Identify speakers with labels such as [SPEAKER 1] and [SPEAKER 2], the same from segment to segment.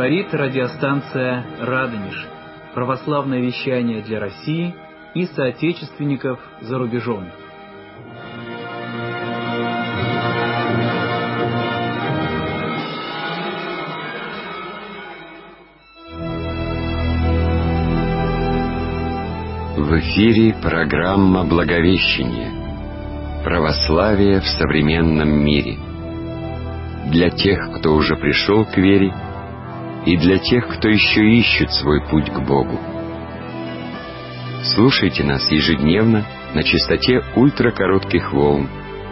[SPEAKER 1] Говорит радиостанция «Радонеж». Православное вещание для России и соотечественников за рубежом.
[SPEAKER 2] В эфире программа «Благовещение. Православие в современном мире». Для тех, кто уже пришел к вере, и для тех, кто еще ищет свой путь к Богу. Слушайте нас ежедневно на частоте ультракоротких волн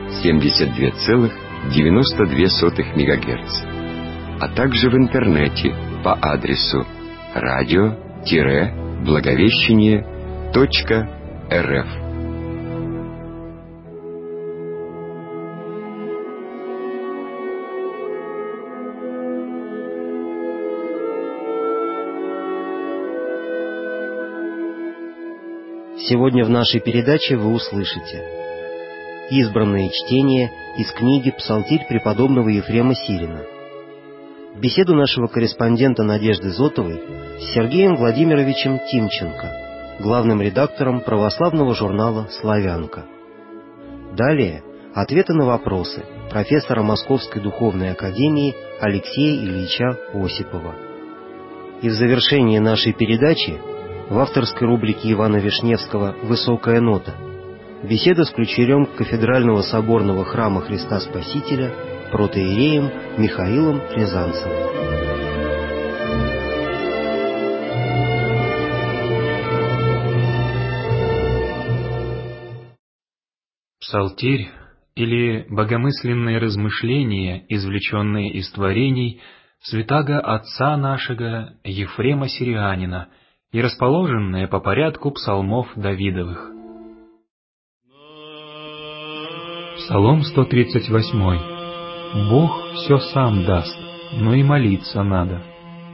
[SPEAKER 2] 72,92 МГц, а также в интернете по адресу radio-благовещение.рф.
[SPEAKER 3] Сегодня в нашей передаче вы услышите избранное чтение из книги «Псалтирь преподобного Ефрема Сирина», беседу нашего корреспондента Надежды Зотовой с Сергеем Владимировичем Тимченко, главным редактором православного журнала «Славянка». Далее ответы на вопросы профессора Московской духовной академии Алексея Ильича Осипова. И в завершении нашей передачи в авторской рубрике Ивана Вишневского «Высокая нота» беседа с ключарем кафедрального соборного храма Христа Спасителя протоиереем Михаилом Рязанцевым.
[SPEAKER 4] Псалтирь или богомысленные размышления, извлеченные из творений святаго отца нашего Ефрема Сирианина и расположенные по порядку псалмов Давидовых. Псалом 138. Бог все сам даст, но и молиться надо.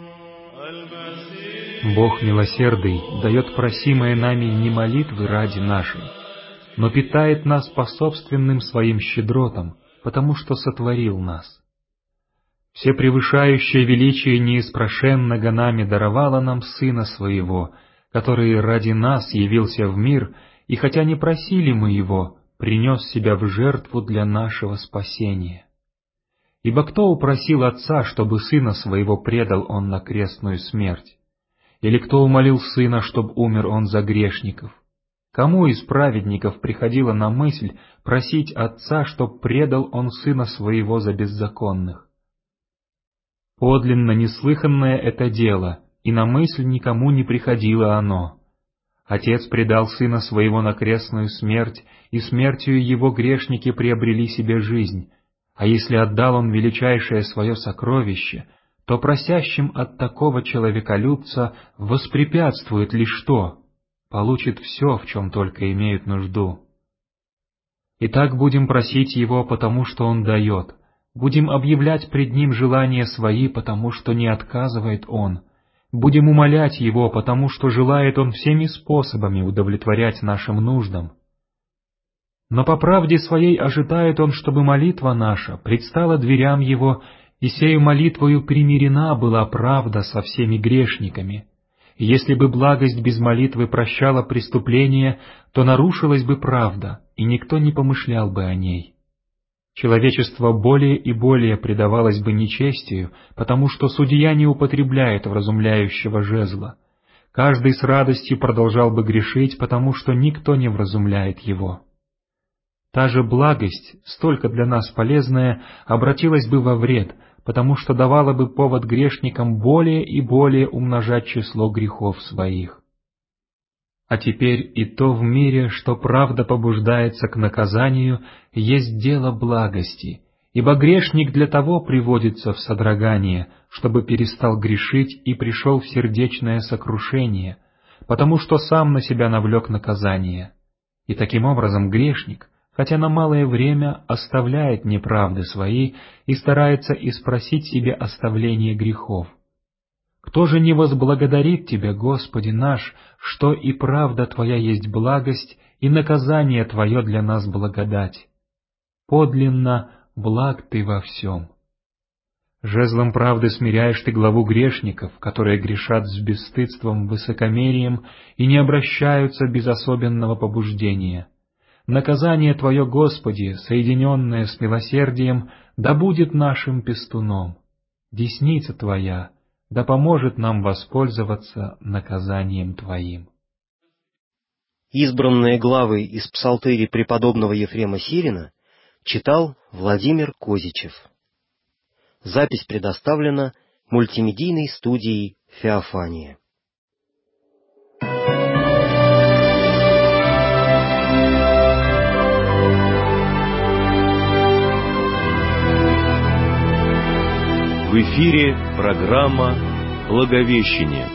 [SPEAKER 4] Бог милосердный дает просимое нами не молитвы ради нашей, но питает нас по собственным своим щедротам, потому что сотворил нас. Всепревышающее величие неиспрошенного нами даровало нам Сына Своего, который ради нас явился в мир, и хотя не просили мы Его, принес Себя в жертву для нашего спасения. Ибо кто упросил Отца, чтобы Сына Своего предал Он на крестную смерть? Или кто умолил Сына, чтоб умер Он за грешников? Кому из праведников приходило на мысль просить Отца, чтоб предал Он Сына Своего за беззаконных? Подлинно неслыханное это дело, и на мысль никому не приходило оно. Отец предал Сына Своего на крестную смерть, и смертью Его грешники приобрели себе жизнь, а если отдал Он величайшее Свое сокровище, то просящим от такого человеколюбца воспрепятствует ли что? Получит все, в чем только имеют нужду. Итак, будем просить Его, потому что Он дает. Будем объявлять пред Ним желания свои, потому что не отказывает Он. Будем умолять Его, потому что желает Он всеми способами удовлетворять нашим нуждам. Но по правде своей ожидает Он, чтобы молитва наша предстала дверям Его, и сею молитвою примирена была правда со всеми грешниками. И если бы благость без молитвы прощала преступление, то нарушилась бы правда, и никто не помышлял бы о ней. Человечество более и более предавалось бы нечестию, потому что судья не употребляет вразумляющего жезла. Каждый с радостью продолжал бы грешить, потому что никто не вразумляет его. Та же благость, столько для нас полезная, обратилась бы во вред, потому что давала бы повод грешникам более и более умножать число грехов своих. А теперь и то в мире, что правда побуждается к наказанию, есть дело благости, ибо грешник для того приводится в содрогание, чтобы перестал грешить и пришел в сердечное сокрушение, потому что сам на себя навлек наказание. И таким образом грешник, хотя на малое время, оставляет неправды свои и старается испросить себе оставление грехов. Кто же не возблагодарит Тебя, Господи наш, что и правда Твоя есть благость, и наказание Твое для нас благодать? Подлинно благ Ты во всем. Жезлом правды смиряешь ты главу грешников, которые грешат с бесстыдством, высокомерием и не обращаются без особенного побуждения. Наказание Твое, Господи, соединенное с милосердием, да будет нашим пестуном. Десница Твоя да поможет нам воспользоваться наказанием Твоим.
[SPEAKER 3] Избранные главы из псалтыри преподобного Ефрема Сирина читал Владимир Козичев. Запись предоставлена мультимедийной студией «Феофания».
[SPEAKER 5] В эфире программа «Благовещение».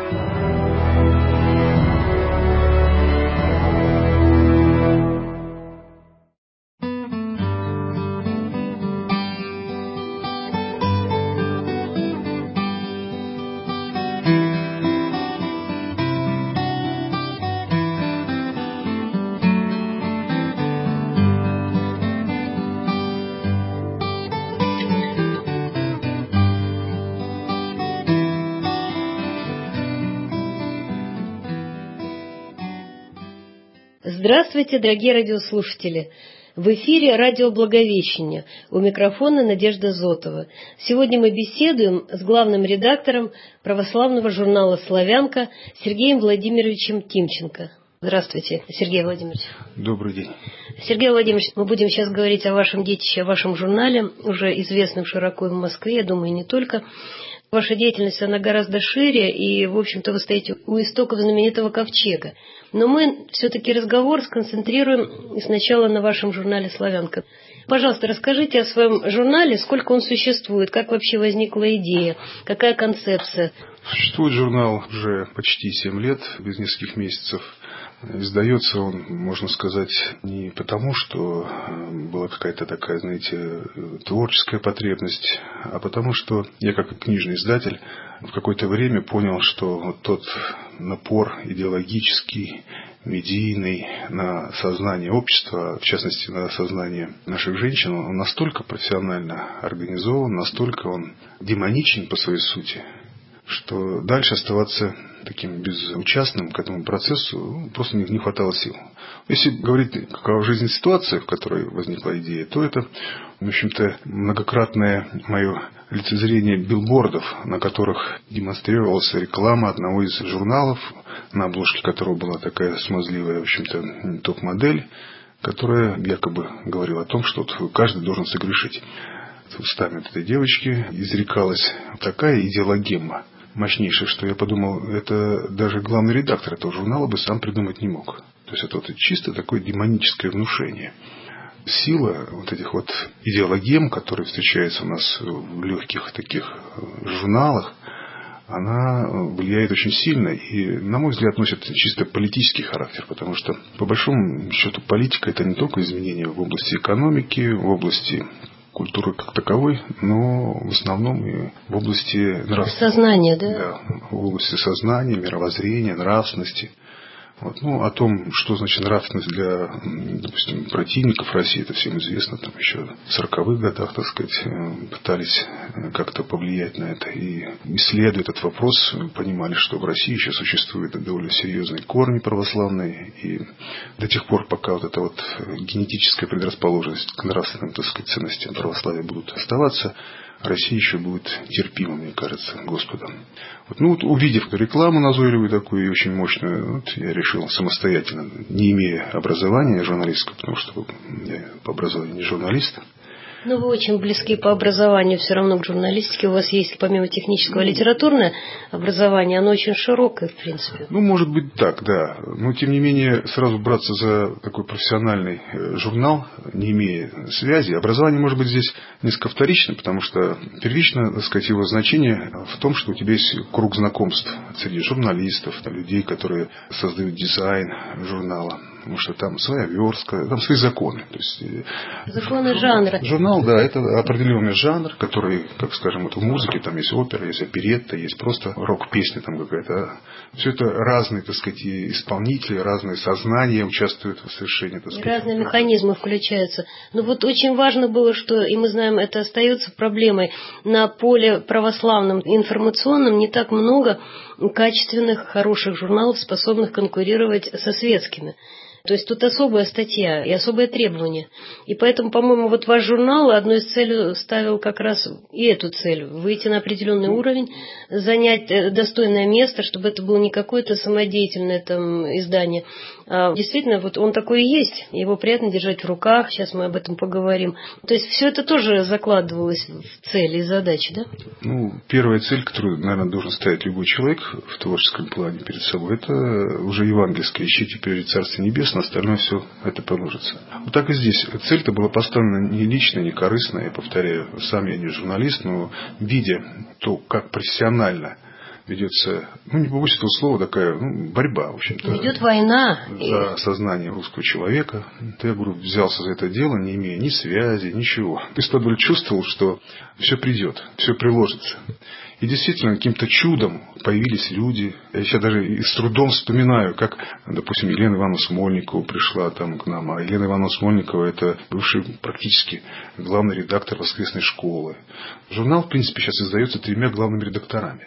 [SPEAKER 6] Здравствуйте, дорогие радиослушатели! В эфире радио «Благовещение». У микрофона Надежда Зотова. Сегодня мы беседуем с главным редактором православного журнала «Славянка» Сергеем Владимировичем Тимченко. Здравствуйте, Сергей Владимирович.
[SPEAKER 7] Добрый день.
[SPEAKER 6] Сергей Владимирович, мы будем сейчас говорить о вашем детище, о вашем журнале, уже известном широко в Москве, я думаю, не только. Ваша деятельность, она гораздо шире, и, в общем-то, вы стоите у истоков знаменитого ковчега. Но мы все-таки разговор сконцентрируем сначала на вашем журнале «Славянка». Пожалуйста, расскажите о своем журнале, сколько он существует, как вообще возникла идея, какая концепция.
[SPEAKER 7] Существует журнал уже почти 7 лет, без нескольких месяцев. Издается он, можно сказать, не потому, что была какая-то такая, знаете, творческая потребность, а потому что я, как книжный издатель, в какое-то время понял, что вот тот напор идеологический, медийный на сознание общества, в частности на сознание наших женщин, он настолько профессионально организован, настолько он демоничен по своей сути, что дальше оставаться таким безучастным к этому процессу просто не хватало сил. Если говорить, какова жизнь ситуация, в которой возникла идея, то это, в общем-то, многократное мое лицезрение билбордов, на которых демонстрировалась реклама одного из журналов, на обложке которого была такая смазливая, в общем-то, топ-модель, которая якобы говорила о том, что каждый должен согрешить. Устами этой девочки изрекалась такая идеологема мощнейшая, что я подумал, это даже главный редактор этого журнала бы сам придумать не мог. То есть это вот чисто такое демоническое внушение. Сила вот этих вот идеологем, которые встречаются у нас в легких таких журналах, она влияет очень сильно и, на мой взгляд, носит чисто политический характер, потому что, по большому счету, политика – это не только изменения в области экономики, в области культуры как таковой, но в основном и в области нравственности.
[SPEAKER 6] Сознания, да?
[SPEAKER 7] Да, в области сознания, мировоззрения, нравственности. Вот. Ну, о том, что значит нравственность для, допустим, противников России, это всем известно. Там еще в 40-х годах, так сказать, пытались как-то повлиять на это. И, исследуя этот вопрос, понимали, что в России еще существуют довольно серьезные корни православные. И до тех пор, пока вот эта вот генетическая предрасположенность к нравственным, так сказать, ценностям православия будут оставаться, Россия еще будет терпима, мне кажется, Господом. Вот, ну, вот, увидев эту рекламу назойливую такую и очень мощную, вот, я решил самостоятельно, не имея образования журналистского, потому что я по образованию не журналист.
[SPEAKER 6] Ну, вы очень близки по образованию все равно к журналистике. У вас есть, помимо технического, литературное образование. Оно очень широкое, в принципе.
[SPEAKER 7] Ну, может быть так, да. Но, тем не менее, сразу браться за такой профессиональный журнал, не имея связи. Образование, может быть, здесь несколько вторично, потому что первично, так сказать, его значение в том, что у тебя есть круг знакомств среди журналистов, людей, которые создают дизайн журнала. потому что там своя верстка, там свои законы. То есть,
[SPEAKER 6] законы жанра.
[SPEAKER 7] Журнал, да, это определенный жанр, который, как скажем, вот в музыке, там есть опера, есть оперетта, есть просто рок-песня там какая-то. Все это разные, так сказать, исполнители, разные сознания участвуют в совершении, так сказать.
[SPEAKER 6] Разные механизмы включаются. Но вот очень важно было, что, и мы знаем, это остается проблемой, на поле православном информационном не так много качественных, хороших журналов, способных конкурировать со светскими. То есть тут особая статья и особые требования. И поэтому, по-моему, вот ваш журнал одной из целей ставил как раз и эту цель. Выйти на определенный уровень, занять достойное место, чтобы это было не какое-то самодеятельное там издание. А действительно, вот он такой и есть. Его приятно держать в руках. Сейчас мы об этом поговорим. То есть все это тоже закладывалось в цели и задачи, да?
[SPEAKER 7] Ну, первая цель, которую, наверное, должен ставить любой человек в творческом плане перед собой, это уже евангельское. Ищите прежде Царствие Небесное, остальное все это положится. Вот так и здесь. Цель-то была поставлена не личная, не корыстная. Я повторяю, сам я не журналист, но видя то, как профессионально ведется, ну, не побоюсь этого слова, такая борьба, в общем-то.
[SPEAKER 6] Идет война.
[SPEAKER 7] За сознание русского человека. То я, говорю, взялся за это дело, не имея ни связи, ничего. Исподволь чувствовал, что все придет, все приложится. И действительно, каким-то чудом появились люди. Я сейчас даже с трудом вспоминаю, как, допустим, Елена Ивановна Смольникова пришла там к нам. А Елена Ивановна Смольникова – это бывший практически главный редактор воскресной школы. Журнал, в принципе, сейчас издается 3 главными редакторами.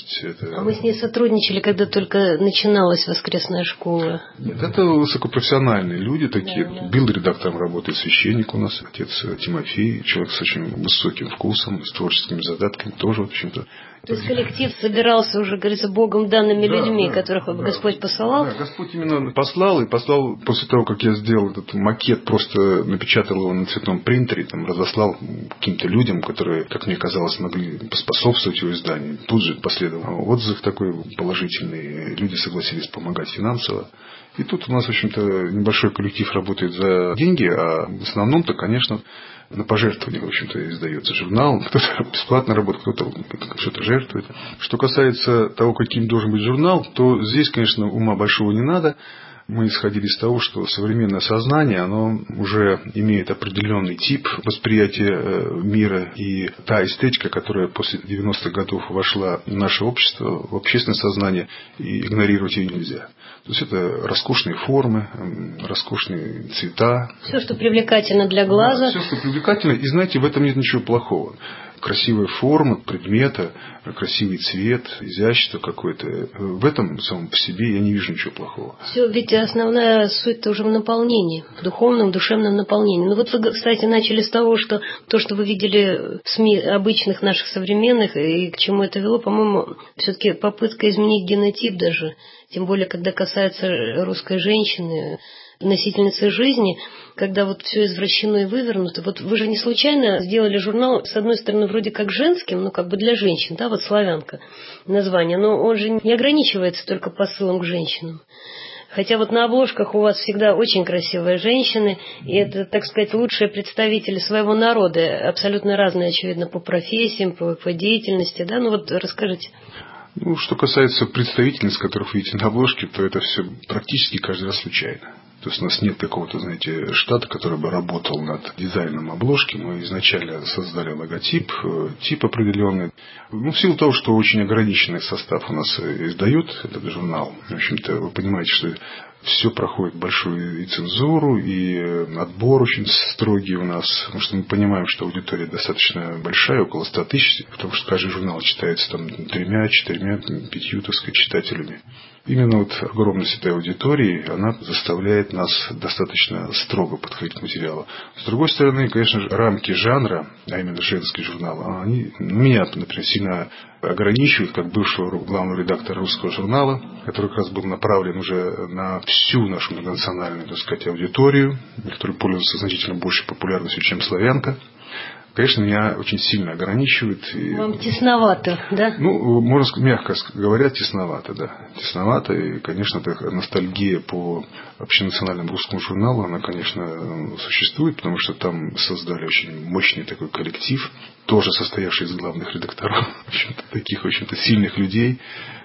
[SPEAKER 6] А вы с ней сотрудничали, когда только начиналась воскресная школа?
[SPEAKER 7] Нет, это высокопрофессиональные люди такие. Да. Был редактором, работает священник у нас, отец Тимофей, человек с очень высоким вкусом, с творческими задатками, тоже, в общем-то.
[SPEAKER 6] То есть коллектив собирался уже, говорится, Богом данными людьми, которых Господь посылал?
[SPEAKER 7] Да, Господь именно послал, и послал после того, как я сделал этот макет, просто напечатал его на цветном принтере, там, разослал каким-то людям, которые, как мне казалось, могли поспособствовать его изданию. Тут же последовал отзыв такой положительный, люди согласились помогать финансово. И тут у нас, в общем-то, небольшой коллектив работает за деньги, а в основном-то, конечно, на пожертвования, в общем-то, издается журнал. Кто-то бесплатно работает, кто-то что-то жертвует. Что касается того, каким должен быть журнал, то здесь, конечно, ума большого не надо. Мы исходили из того, что современное сознание, оно уже имеет определенный тип восприятия мира. И та эстетика, которая после 90-х годов вошла в наше общество, в общественное сознание, и игнорировать ее нельзя. То есть это роскошные формы, роскошные цвета.
[SPEAKER 6] Все, что привлекательно для глаза.
[SPEAKER 7] Да, все, что привлекательно. И знаете, в этом нет ничего плохого. Красивая форма предмета, красивый цвет, изящество какое-то. В этом самом по себе я не вижу ничего плохого.
[SPEAKER 6] Все, ведь основная суть-то уже в наполнении, в духовном, душевном наполнении. Ну вот вы, кстати, начали с того, что то, что вы видели в СМИ обычных наших современных, и к чему это вело, по-моему, все-таки попытка изменить генотип даже. Тем более, когда касается русской женщины, носительницы жизни, когда вот все извращено и вывернуто. Вот вы же не случайно сделали журнал, с одной стороны, вроде как женским, ну как бы для женщин, да, вот «Славянка» название, но он же не ограничивается только посылом к женщинам. Хотя вот на обложках у вас всегда очень красивые женщины, и это, так сказать, лучшие представители своего народа, абсолютно разные, очевидно, по профессиям, по деятельности, да, ну вот расскажите.
[SPEAKER 7] Ну, что касается представительниц, которых вы видите на обложке, то это все практически каждый раз случайно. То есть у нас нет какого-то, знаете, штата, который бы работал над дизайном обложки. Мы изначально создали логотип, тип определенный. Ну, в силу того, что очень ограниченный состав у нас издает этот журнал, в общем-то, вы понимаете, что все проходит большую и цензуру, и отбор очень строгий у нас, потому что мы понимаем, что аудитория достаточно большая, около 100 тысяч, потому что каждый журнал читается там 3, 4, 5, так сказать, читателями. Именно вот огромность этой аудитории, она заставляет нас достаточно строго подходить к материалу. С другой стороны, конечно же, рамки жанра, а именно женский журнал, они меня, например, сильно ограничивают, как бывшего главного редактора русского журнала, который как раз был направлен уже на всю нашу многонациональную, так сказать, аудиторию, который пользуется значительно большей популярностью, чем «Славянка». Конечно, меня очень сильно ограничивает.
[SPEAKER 6] Вам тесновато, да?
[SPEAKER 7] Ну, можно сказать, мягко говоря, тесновато, да. Тесновато, и, конечно, ностальгия по общенациональному русскому журналу, она, конечно, существует, потому что там создали очень мощный такой коллектив, тоже состоявший из главных редакторов, в общем-то, таких, в общем-то, сильных людей,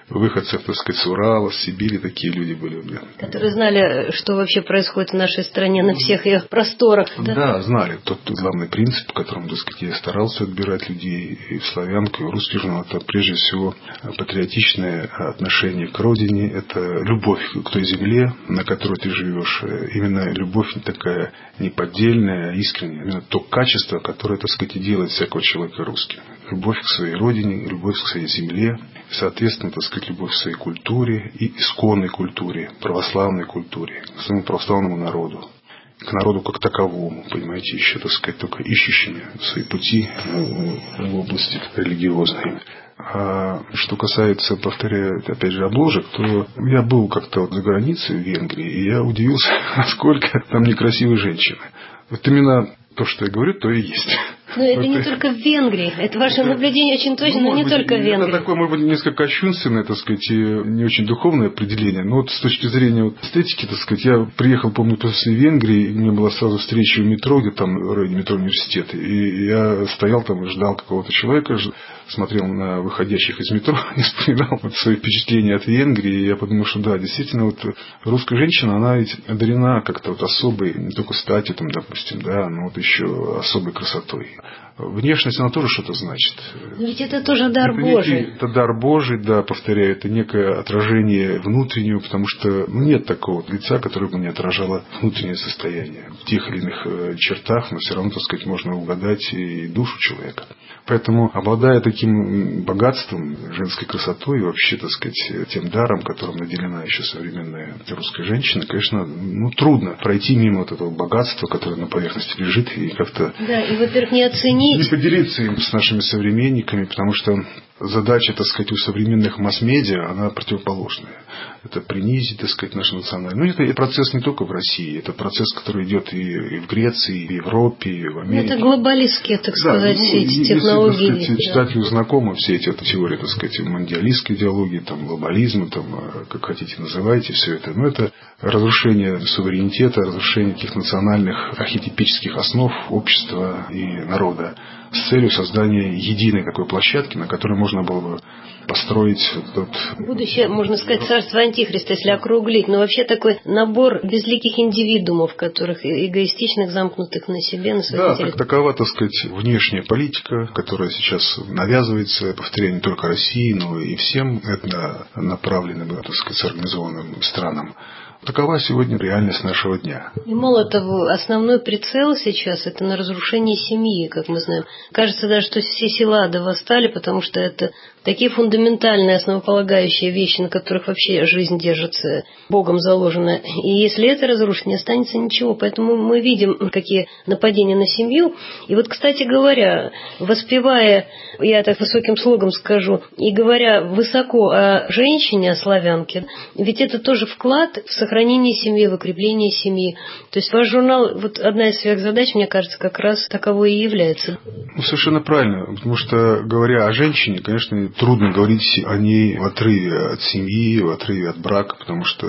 [SPEAKER 7] выходцев, так сказать, с Урала, с Сибири, такие люди были у меня.
[SPEAKER 6] Которые знали, что вообще происходит в нашей стране на всех ее просторах.
[SPEAKER 7] Да, знали. Тот главный принцип, по которому, так сказать, я старался отбирать людей и в славянку, и в русский журнал, это прежде всего патриотичное отношение к родине, это любовь к той земле, на которой ты живешь. Именно любовь такая неподдельная, искренняя. Именно то качество, которое, так сказать, и делает всякого человека русским. Любовь к своей родине, любовь к своей земле, соответственно, так сказать, любовь к своей культуре и исконной культуре, православной культуре, к своему православному народу. К народу как таковому, понимаете, еще, так сказать, только ищущими свои пути в области религиозной. А что касается, повторяю, опять же, обложек, то я был как-то за границей в Венгрии, и я удивился, насколько там некрасивые женщины. Вот именно то, что я говорю, то и есть.
[SPEAKER 6] Но это не только в Венгрии. Это ваше наблюдение очень точно, но не только в Венгрии.
[SPEAKER 7] Это такое, может быть, несколько кощунственное, так сказать, и не очень духовное определение. Но вот с точки зрения вот эстетики, так сказать, я приехал, помню, после Венгрии, и у меня была сразу встреча в метро, где там в районе метро университет. И я стоял там и ждал какого-то человека, смотрел на выходящих из метро и вспоминал вот свои впечатления от Венгрии. И я подумал, что да, действительно, вот русская женщина, она ведь одарена как-то вот особой, не только статью, там, допустим, да, но вот еще особой красотой. Внешность, она тоже что-то значит.
[SPEAKER 6] Но ведь это тоже дар Божий.
[SPEAKER 7] Это дар Божий, да, повторяю, это некое отражение внутреннего, потому что нет такого лица, которое бы не отражало внутреннее состояние. В тех или иных чертах, но все равно, так сказать, можно угадать и душу человека. Поэтому, обладая таким богатством, женской красотой и вообще, так сказать, тем даром, которым наделена еще современная русская женщина, конечно, трудно пройти мимо вот этого богатства, которое на поверхности лежит, и как-то...
[SPEAKER 6] Да, и, во-первых, не оценить.
[SPEAKER 7] Не поделиться им с нашими современниками, потому что задача, так сказать, у современных масс-медиа, она противоположная. Это принизить, так сказать, нашу национальную. Это процесс не только в России, это процесс, который идет и в Греции, и в Европе, и в Америке.
[SPEAKER 6] Это глобалистские, так сказать, все эти технологии.
[SPEAKER 7] Если, так сказать, читателю знакомы все эти теории, так сказать, мундиалистской идеологии, там, глобализма, там, как хотите называйте, все это. Но это разрушение суверенитета, разрушение таких национальных архетипических основ общества и народа с целью создания единой такой площадки, на которой можно было бы построить тот...
[SPEAKER 6] Будущее, можно сказать, царство Антихриста, если округлить, но вообще такой набор безликих индивидуумов, которых эгоистичных, замкнутых на себе, на своих
[SPEAKER 7] интересах. Да, как такова, так сказать, внешняя политика, которая сейчас навязывается, повторяю, не только России, но и всем направленным, так сказать, организованным странам. Такова сегодня реальность нашего дня.
[SPEAKER 6] И мало того, основной прицел сейчас это на разрушение семьи, как мы знаем. Кажется даже, что все села восстали, потому что это такие фундаментальные, основополагающие вещи, на которых вообще жизнь держится, Богом заложена. И если это разрушить, не останется ничего. Поэтому мы видим, какие нападения на семью. И вот, кстати говоря, воспевая, я так высоким слогом скажу, и говоря высоко о женщине, о славянке, ведь это тоже вклад в сохранение семьи, в укрепление семьи. То есть ваш журнал, вот одна из своих задач, мне кажется, как раз таковой и является.
[SPEAKER 7] Совершенно правильно. Потому что, говоря о женщине, конечно, трудно говорить о ней в отрыве от семьи, в отрыве от брака, потому что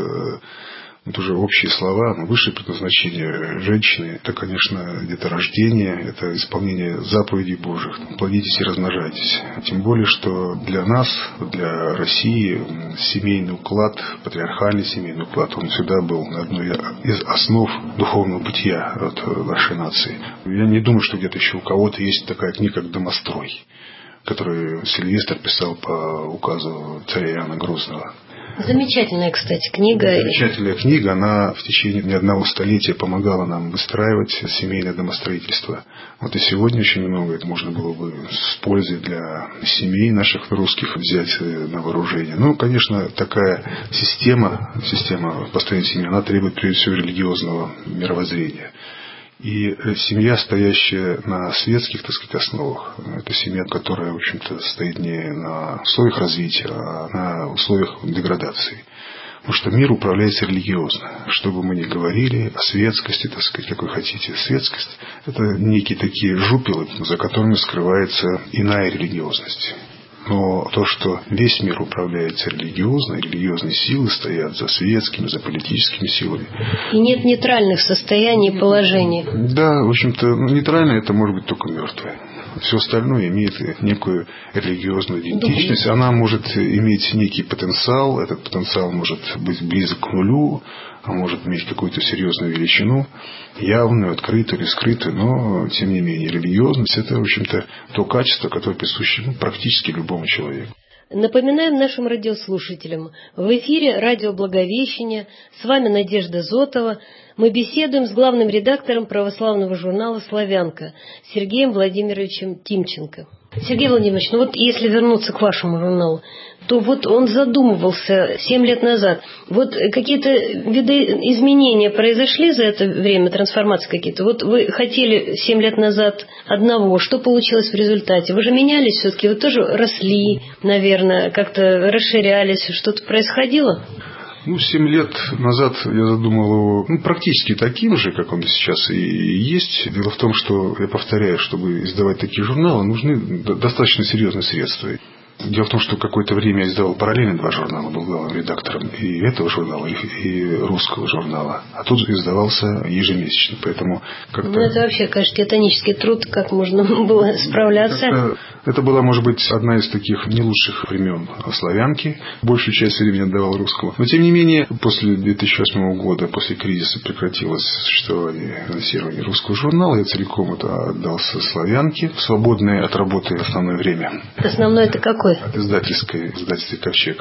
[SPEAKER 7] это уже общие слова, но высшее предназначение женщины – это, конечно, деторождение, это исполнение заповедей Божьих. Плодитесь и размножайтесь. Тем более, что для нас, для России, семейный уклад, патриархальный семейный уклад, он всегда был одной из основ духовного бытия от нашей нации. Я не думаю, что где-то еще у кого-то есть такая книга, как «Домострой», которую Сильвестр писал по указу царя Иоанна Грозного.
[SPEAKER 6] Замечательная, кстати, книга.
[SPEAKER 7] Замечательная книга, она в течение не одного столетия помогала нам выстраивать семейное домостроительство. Вот и сегодня очень много это можно было бы с пользой для семей наших русских взять на вооружение. Ну, конечно, такая система построения семьи, она требует прежде всего религиозного мировоззрения. И семья, стоящая на светских, так сказать, основах, это семья, которая, в общем-то, стоит не на условиях развития, а на условиях деградации. Потому что мир управляется религиозно. Что бы мы ни говорили о светскости, так сказать, как вы хотите, светскость – это некие такие жупелы, за которыми скрывается иная религиозность. Но то, что весь мир управляется религиозно, религиозные силы стоят за светскими, за политическими силами.
[SPEAKER 6] И нет нейтральных состояний и положений.
[SPEAKER 7] Да, в общем-то, нейтрально это может быть только мертвое. Все остальное имеет некую религиозную идентичность. Она может иметь некий потенциал. Этот потенциал может быть близок к нулю, а может иметь какую-то серьезную величину, явную, открытую или скрытую, но, тем не менее, религиозность – это, в общем-то, то качество, которое присуще практически любому человеку.
[SPEAKER 6] Напоминаем нашим радиослушателям, в эфире радио «Благовещение», с вами Надежда Зотова. Мы беседуем с главным редактором православного журнала «Славянка» Сергеем Владимировичем Тимченко. Сергей Владимирович, ну вот если вернуться к вашему журналу, то вот он задумывался 7 лет назад. Вот какие-то видоизменения произошли за это время, трансформации какие-то? Вот вы хотели 7 лет назад одного, что получилось в результате? Вы же менялись все-таки, вы тоже росли, наверное, как-то расширялись, что-то происходило?
[SPEAKER 7] 7 лет назад я задумал его практически таким же, как он сейчас и есть. Дело в том, что, я повторяю, чтобы издавать такие журналы, нужны достаточно серьезные средства. Дело в том, что какое-то время я издавал параллельно 2 журнала, был главным редактором и этого журнала, и русского журнала. А тут издавался ежемесячно, поэтому как-то...
[SPEAKER 6] это вообще, конечно, титанический труд, как можно было справляться.
[SPEAKER 7] Это была, может быть, одна из таких не лучших времен «Славянки». Большую часть времени отдавал русскому. Но, тем не менее, после 2008 года, после кризиса, прекратилось существование финансирования русского журнала. Я целиком это отдался «Славянке», в свободное от работы основное время.
[SPEAKER 6] Основное это какое?
[SPEAKER 7] От издательстве «Ковчег».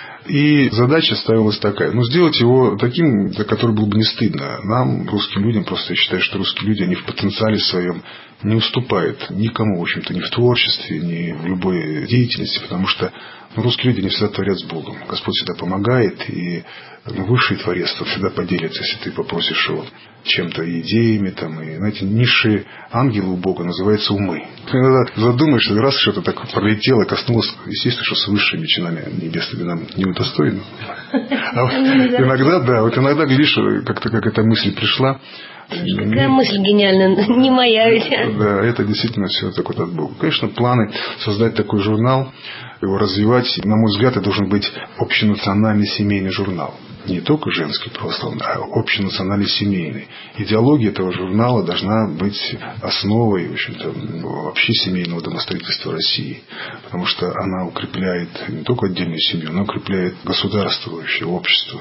[SPEAKER 7] И задача ставилась такая. Сделать его таким, за который было бы не стыдно. Нам, русским людям, просто я считаю, что русские люди, они в потенциале своем не уступают никому, в общем-то, ни в творчестве, ни в любой деятельности, потому что русские люди не всегда творят с Богом. Господь всегда помогает, и высший творец всегда поделится, если ты попросишь его чем-то, идеями, и, знаете, низшие ангелы у Бога называются умы. Ты иногда задумаешься, раз что-то так пролетело, коснулось, естественно, что с высшими чинами небесными нам не удостоено. А иногда, глядишь, как-то как эта мысль пришла.
[SPEAKER 6] Какая мысль гениальная, не моя ведь.
[SPEAKER 7] Да, это действительно все так от Бога. Конечно, планы создать такой журнал, его развивать, на мой взгляд, это должен быть общенациональный семейный журнал. Не только женский православный, а общенациональный семейный. Идеология этого журнала должна быть основой, в общем-то, вообще семейного домостроительства России. Потому что она укрепляет не только отдельную семью, она укрепляет государствующее общество.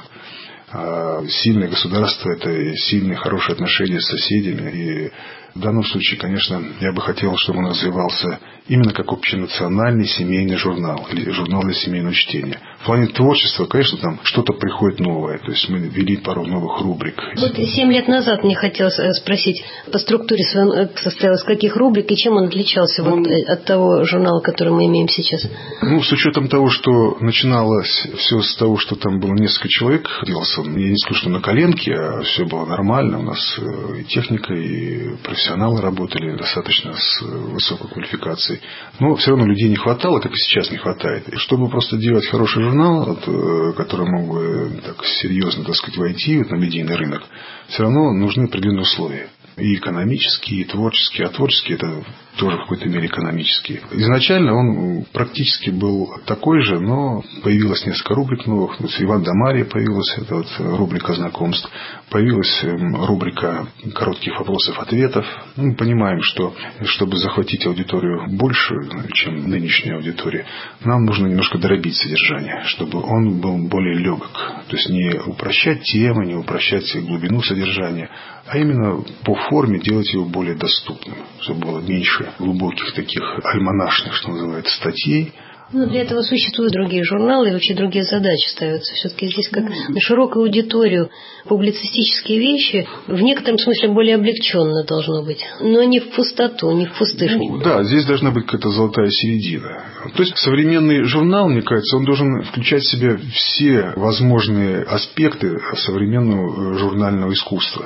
[SPEAKER 7] А сильное государство – это сильные, хорошие отношения с соседями. И в данном случае, конечно, я бы хотел, чтобы он развивался именно как общенациональный семейный журнал или журнал для семейного чтения. В плане творчества, конечно, там что-то приходит новое. То есть мы ввели пару новых рубрик.
[SPEAKER 6] Вот 7 лет назад мне хотелось спросить, по структуре своей состоял из каких рубрик и чем он отличался от того журнала, который мы имеем сейчас?
[SPEAKER 7] С учетом того, что начиналось все с того, что там было несколько человек, делался он, я не скажу, что на коленке, а все было нормально. У нас и техника, и профессионалы работали достаточно с высокой квалификацией. Но все равно людей не хватало, как и сейчас не хватает. И чтобы просто делать хороший журнал, который мог бы так серьезно, войти на медийный рынок, все равно нужны определенные условия. И экономические, и творческие. А творческие – это тоже в какой-то мере экономические. Изначально он практически был такой же, но появилось несколько рубрик новых. Иван да Марья появилась, это рубрика знакомств. Появилась рубрика коротких вопросов-ответов. Мы понимаем, что чтобы захватить аудиторию больше, чем нынешняя аудитория, нам нужно немножко дробить содержание, чтобы он был более легок. То есть не упрощать темы, не упрощать глубину содержания, а именно по форме делать его более доступным, чтобы было меньше глубоких таких альманашных, что называется, статей.
[SPEAKER 6] Для этого существуют другие журналы и вообще другие задачи ставятся. Все-таки здесь как на широкую аудиторию публицистические вещи в некотором смысле более облегченно должно быть. Но не в пустоту, не в пустышку.
[SPEAKER 7] Да, здесь должна быть какая-то золотая середина. То есть современный журнал, мне кажется, он должен включать в себя все возможные аспекты современного журнального искусства.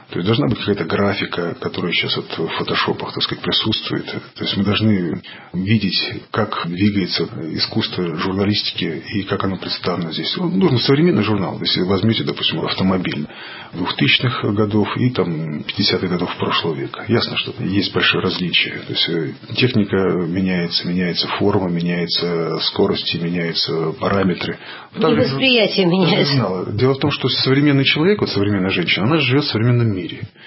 [SPEAKER 7] То есть должна быть какая-то графика, которая сейчас вот в фотошопах, так сказать, присутствует. То есть мы должны видеть, как двигается искусство журналистики и как оно представлено здесь. Нужен современный журнал. Если возьмете, допустим, автомобиль 2000-х годов и там 50-х годов прошлого века. Ясно, что есть большое различие. То есть техника меняется форма, меняется скорости, меняются параметры.
[SPEAKER 6] И восприятие меняется.
[SPEAKER 7] Дело в том, что современный человек, вот современная женщина, она живет в современном мире.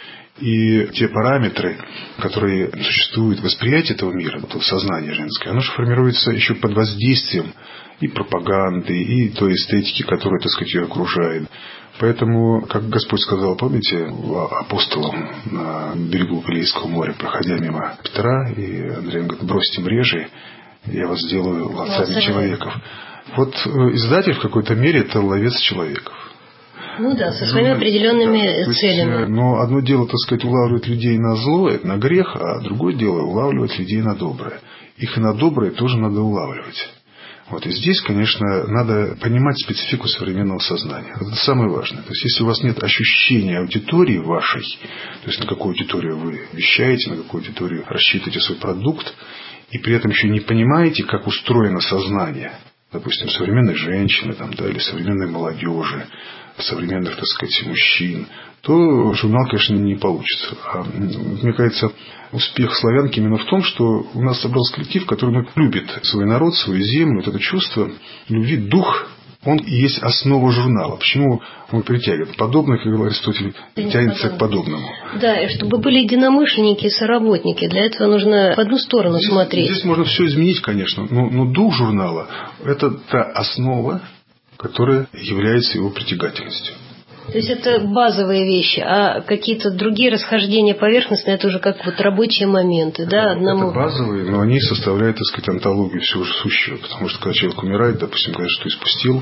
[SPEAKER 7] И те параметры, которые существуют в восприятии этого мира, сознание женское, оно же формируется еще под воздействием и пропаганды, и той эстетики, которая, так сказать, ее окружает. Поэтому, как Господь сказал, помните, апостолам на берегу Галилейского моря, проходя мимо Петра, и Андрей говорит: бросьте мрежи, я вас сделаю ловцами человеков. Вот издатель в какой-то мере это ловец человеков.
[SPEAKER 6] Ну да, со своими определенными целями.
[SPEAKER 7] Но одно дело, так сказать, улавливать людей на злое, на грех, а другое дело улавливать людей на доброе. Их и на доброе тоже надо улавливать. Вот. И здесь, конечно, надо понимать специфику современного сознания. Это самое важное. То есть, если у вас нет ощущения аудитории вашей, то есть на какую аудиторию вы вещаете, на какую аудиторию рассчитываете свой продукт, и при этом еще не понимаете, как устроено сознание, допустим, современной женщины там, да, или современной молодежи, современных, так сказать, мужчин, то журнал, конечно, не получится. А, мне кажется, успех «Славянки» именно в том, что у нас собрался коллектив, который любит свой народ, свою землю, вот это чувство любви, дух, он и есть основа журнала. Почему он притягивает? Подобное, как говорил Аристотель, тянется к подобному.
[SPEAKER 6] Да, и чтобы были единомышленники и соработники, для этого нужно в одну сторону смотреть.
[SPEAKER 7] Здесь можно все изменить, конечно, но дух журнала – это та основа, которая является его притягательностью.
[SPEAKER 6] То есть это базовые вещи, а какие-то другие расхождения поверхностные, это уже как вот рабочие моменты, да, одному.
[SPEAKER 7] Это базовые, но они составляют, так сказать, антологию всего сущего. Потому что когда человек умирает, допустим, говорят, что испустил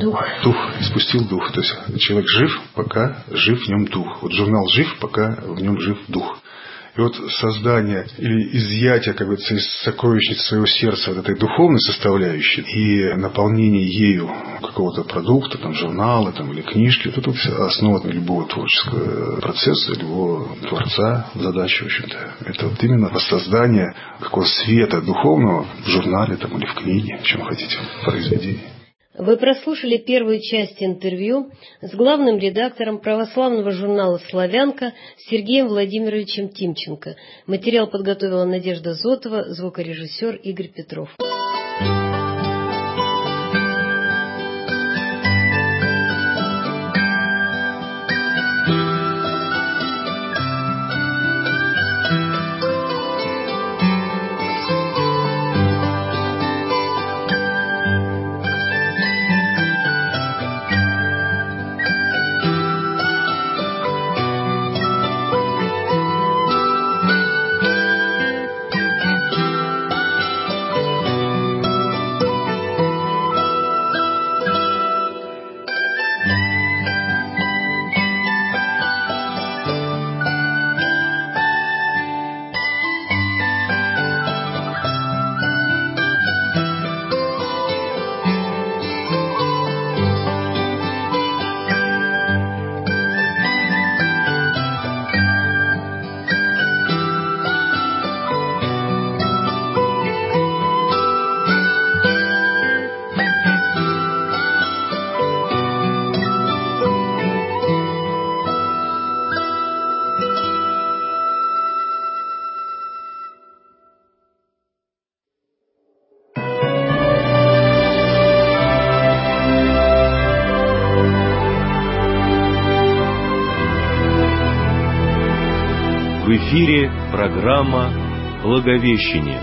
[SPEAKER 7] испустил дух. То есть человек жив, пока жив в нем дух. Вот журнал жив, пока в нем жив дух. И вот создание или изъятие, как говорится, из сокровищницы своего сердца вот этой духовной составляющей и наполнение ею какого-то продукта, там, журнала там, или книжки, вот это вся основа любого творческого процесса, любого творца, задача, в общем-то. Это вот именно воссоздание какого света духовного в журнале там, или в книге, в чем хотите, в произведении.
[SPEAKER 6] Вы прослушали первую часть интервью с главным редактором православного журнала «Славянка» Сергеем Владимировичем Тимченко. Материал подготовила Надежда Зотова, звукорежиссер Игорь Петров.
[SPEAKER 5] В эфире программа «Благовещение».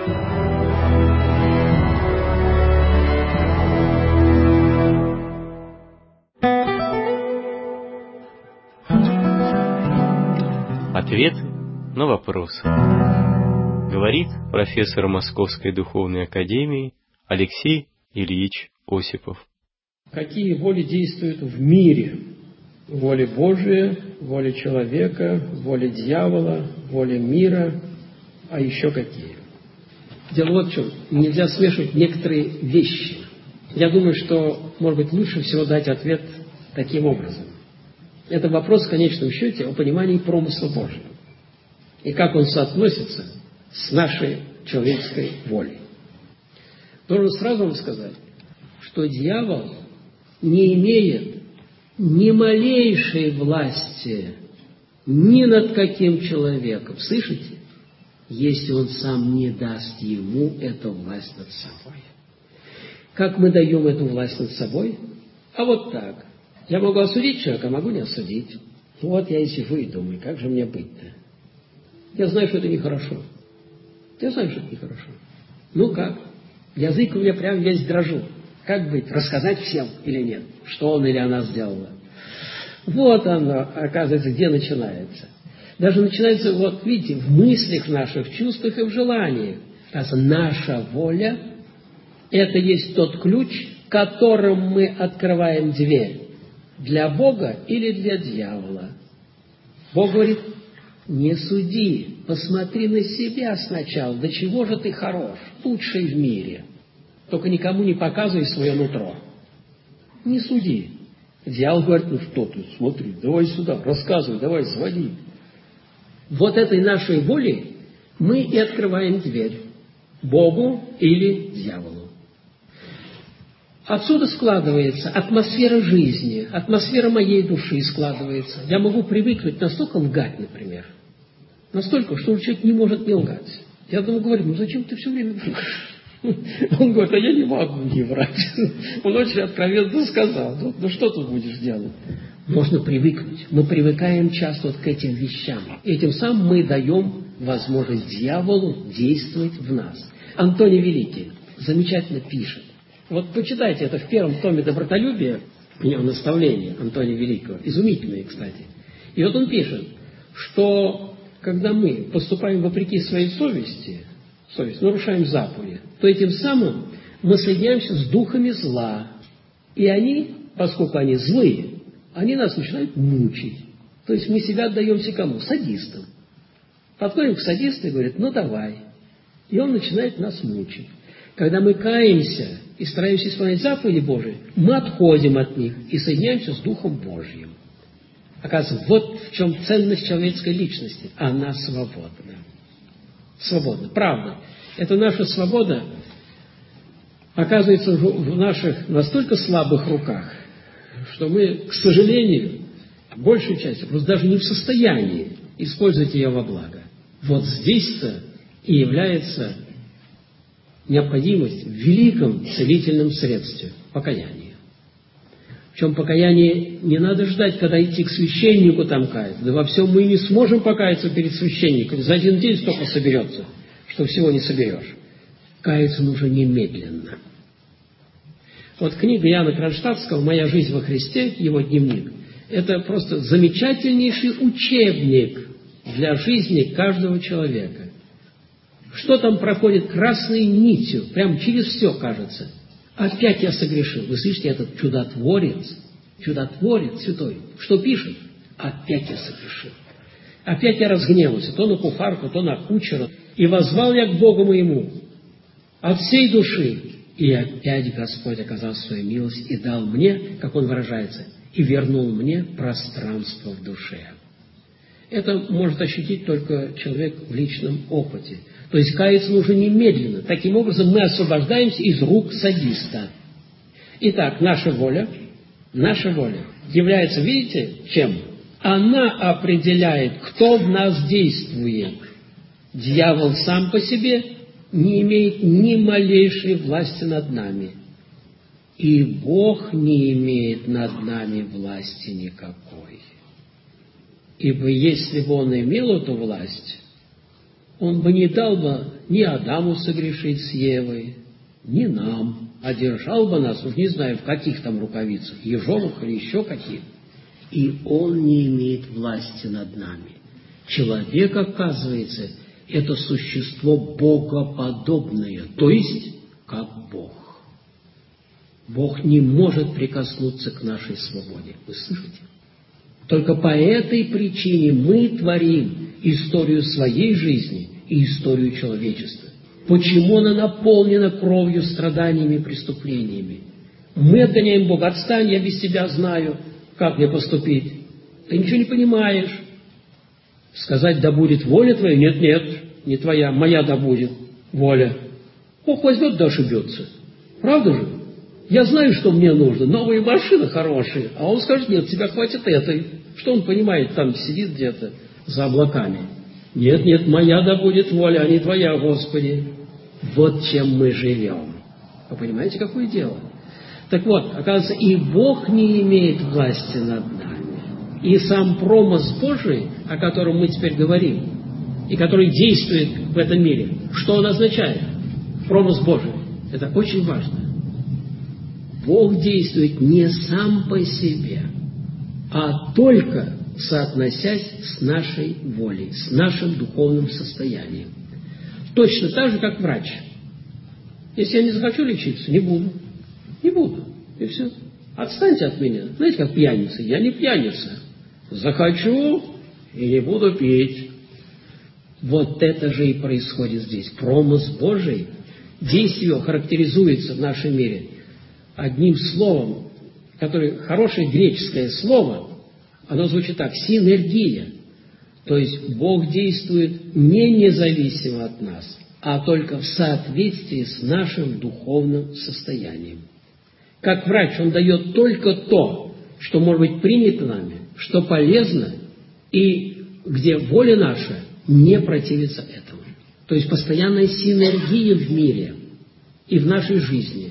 [SPEAKER 8] Ответы на вопросы. Говорит профессор Московской духовной академии Алексей Ильич Осипов.
[SPEAKER 9] Какие воли действуют в мире? Воля Божия, воля человека, воля дьявола, воля мира, а еще какие? Дело вот в чем. Нельзя смешивать некоторые вещи. Я думаю, что, может быть, лучше всего дать ответ таким образом. Это вопрос, в конечном счете, о понимании промысла Божьего. И как он соотносится с нашей человеческой волей. Должен сразу вам сказать, что дьявол не имеет ни малейшей власти ни над каким человеком. Слышите? Если он сам не даст ему эту власть над собой. Как мы даем эту власть над собой? А вот так. Я могу осудить человека, могу не осудить. Вот я и сижу и думаю, как же мне быть-то? Я знаю, что это нехорошо. Я знаю, что это нехорошо. Ну как? Язык у меня прям весь дрожу. Как быть? Рассказать всем или нет? Что он или она сделала? Вот оно, оказывается, где начинается. Даже начинается, вот видите, в мыслях наших, в чувствах и в желаниях. Оказывается, наша воля – это есть тот ключ, которым мы открываем дверь. Для Бога или для дьявола. Бог говорит, не суди, посмотри на себя сначала, до чего же ты хорош, лучший в мире. Только никому не показывай свое нутро. Не суди. Дьявол говорит, ну что ты, смотри, давай сюда, рассказывай, давай, звони. Вот этой нашей волей мы и открываем дверь. Богу или дьяволу. Отсюда складывается атмосфера жизни, атмосфера моей души складывается. Я могу привыкнуть настолько лгать, например. Настолько, что человек не может не лгать. Я думаю, говорю, ну зачем ты все время врешь? Он говорит, а я не могу не врать. Он очень откровенно сказал. Ну что тут будешь делать? Можно привыкнуть. Мы привыкаем часто вот к этим вещам. И этим самым мы даем возможность дьяволу действовать в нас. Антоний Великий замечательно пишет. Вот почитайте это в первом томе «Добротолюбия», у него наставление Антония Великого, изумительное, кстати. И вот он пишет, что когда мы поступаем вопреки своей совести, нарушаем заповеди, то этим самым мы соединяемся с духами зла. И они, поскольку они злые, они нас начинают мучить. То есть мы себя отдаемся кому? Садистам. Подходим к садисту и говорит, ну давай. И он начинает нас мучить. Когда мы каемся и стараемся исполнять заповеди Божии, мы отходим от них и соединяемся с Духом Божьим. Оказывается, вот в чем ценность человеческой личности. Она свободна. Свободна. Правда. Это наша свобода оказывается в наших настолько слабых руках, что мы, к сожалению, большей частью просто даже не в состоянии использовать ее во благо. Вот здесь-то и является необходимость в великом целительном средстве – покаяние. Причем покаяние не надо ждать, когда идти к священнику там каяться. Да во всем мы не сможем покаяться перед священником. За один день столько соберется, что всего не соберешь. Каяться нужно немедленно. Вот книга Иоанна Кронштадтского «Моя жизнь во Христе», его дневник, это просто замечательнейший учебник для жизни каждого человека. Что там проходит красной нитью, прям через все, кажется. Опять я согрешил. Вы слышите, этот чудотворец святой, что пишет? Опять я согрешил. Опять я разгневался, то на кухарку, то на кучера. И воззвал я к Богу моему от всей души. И опять Господь оказал свою милость и дал мне, как Он выражается, и вернул мне пространство в душе. Это может ощутить только человек в личном опыте. То есть каяться нужно немедленно. Таким образом мы освобождаемся из рук садиста. Итак, наша воля является, видите, чем? Она определяет, кто в нас действует. Дьявол сам по себе не имеет ни малейшей власти над нами. И Бог не имеет над нами власти никакой. Ибо если бы Он имел эту власть, Он бы не дал бы ни Адаму согрешить с Евой, ни нам, а держал бы нас, уж не знаю, в каких там рукавицах, ежовых или еще каких. И Он не имеет власти над нами. Человек, оказывается, это существо богоподобное, то есть как Бог. Бог не может прикоснуться к нашей свободе. Вы слышите? Только по этой причине мы творим историю своей жизни и историю человечества. Почему она наполнена кровью, страданиями, преступлениями? Мы отгоняем Бога. Отстань, я без тебя знаю, как мне поступить. Ты ничего не понимаешь. Сказать «да будет воля твоя» — нет, нет, не твоя, моя да будет воля. Бог возьмет да ошибется. Правда же? Я знаю, что мне нужно, новые машины хорошие, а он скажет: нет, тебя хватит этой. Что он понимает, там сидит где-то за облаками? Нет, нет, моя да будет воля, а не твоя, Господи. Вот чем мы живем. Вы понимаете, какое дело? Так вот, оказывается, и Бог не имеет власти над нами. И сам промысл Божий, о котором мы теперь говорим, и который действует в этом мире, что он означает? Промысл Божий. Это очень важно. Бог действует не сам по себе, а только соотносясь с нашей волей, с нашим духовным состоянием. Точно так же, как врач. Если я не захочу лечиться, не буду. Не буду. И все. Отстаньте от меня. Знаете, как пьяница. Я не пьяница. Захочу и не буду пить. Вот это же и происходит здесь. Промысл Божий, действие его характеризуется в нашем мире одним словом, которое хорошее греческое слово, оно звучит так: синергия. То есть Бог действует не независимо от нас, а только в соответствии с нашим духовным состоянием. Как врач, он дает только то, что может быть принято нами, что полезно, и где воля наша не противится этому. То есть постоянная синергия в мире и в нашей жизни.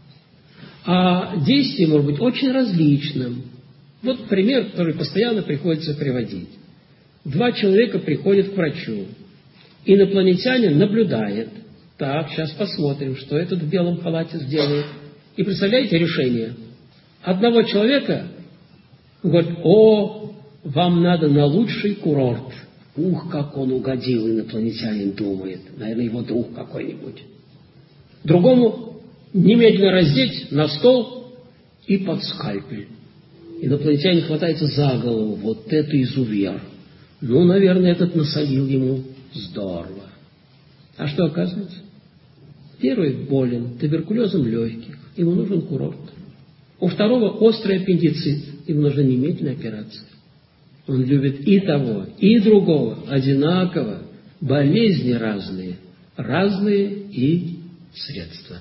[SPEAKER 9] А действие может быть очень различным. Вот пример, который постоянно приходится приводить. 2 человека приходят к врачу. Инопланетянин наблюдает. Так, сейчас посмотрим, что этот в белом халате сделает. И представляете решение? Одного человека говорит: о, вам надо на лучший курорт. Ух, как он угодил, инопланетянин думает. Наверное, его друг какой-нибудь. Другому немедленно раздеть на стол и под скальпель. Инопланетянин хватается за голову. Вот это изувер. Ну, наверное, этот насолил ему здорово. А что оказывается? Первый болен туберкулезом легких. Ему нужен курорт. У второго острый аппендицит. Ему нужна немедленная операция. Он любит и того, и другого одинаково. Болезни разные. Разные и средства.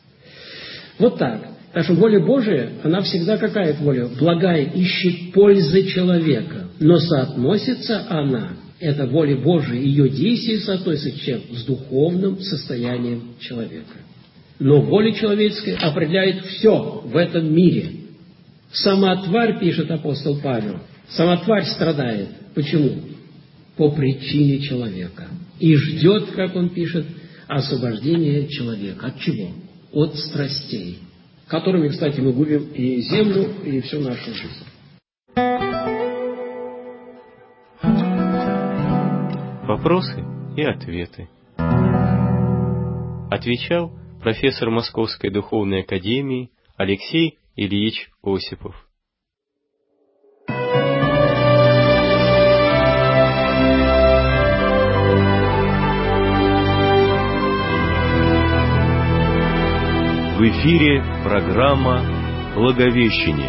[SPEAKER 9] Вот так. Так что воля Божия, она всегда какая воля? Благая, ищет пользы человека. Но соотносится она, эта воля Божия, ее действие соотносится с чем? С духовным состоянием человека. Но воля человеческая определяет все в этом мире. Сама тварь, пишет апостол Павел, сама тварь страдает. Почему? По причине человека. И ждет, как он пишет, освобождения человека. От чего? От страстей, которыми, кстати, мы губим и землю, и всю нашу жизнь.
[SPEAKER 8] Вопросы и ответы. Отвечал профессор Московской духовной академии Алексей Ильич Осипов.
[SPEAKER 5] В эфире программа «Благовещение».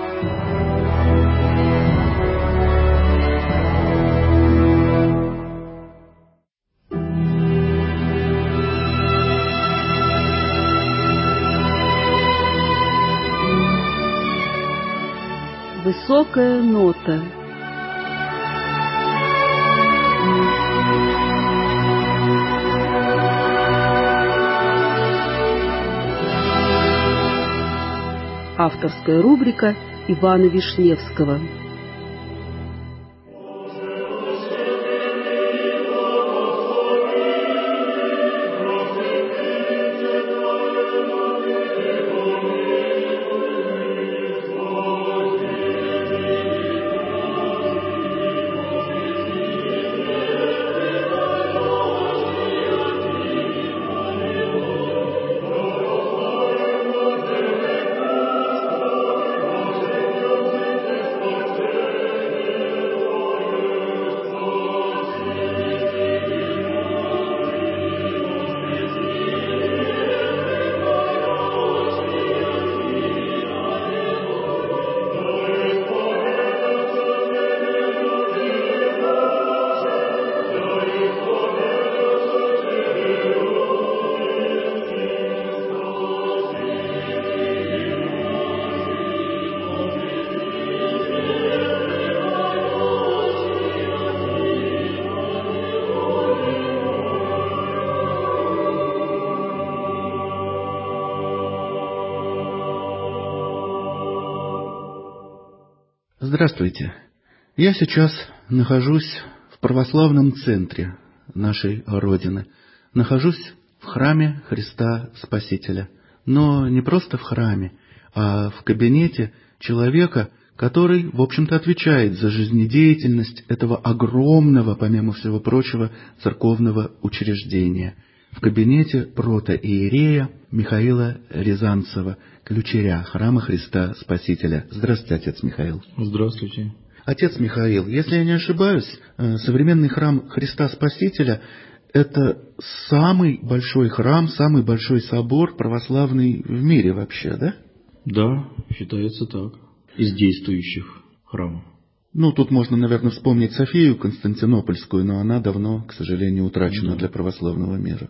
[SPEAKER 10] Высокая нота. Авторская рубрика Ивана Вишневского.
[SPEAKER 11] Здравствуйте. Я сейчас нахожусь в православном центре нашей Родины. Нахожусь в храме Христа Спасителя. Но не просто в храме, а в кабинете человека, который, в общем-то, отвечает за жизнедеятельность этого огромного, помимо всего прочего, церковного учреждения. В кабинете протоиерея Михаила Рязанцева, ключаря храма Христа Спасителя. Здравствуйте, отец Михаил.
[SPEAKER 12] Здравствуйте.
[SPEAKER 11] Отец Михаил, если я не ошибаюсь, современный храм Христа Спасителя – это самый большой храм, самый большой собор православный в мире вообще, да?
[SPEAKER 12] Да, считается так. Из действующих храмов.
[SPEAKER 11] Ну, тут можно, наверное, вспомнить Софию Константинопольскую, но она давно, к сожалению, утрачена для православного мира.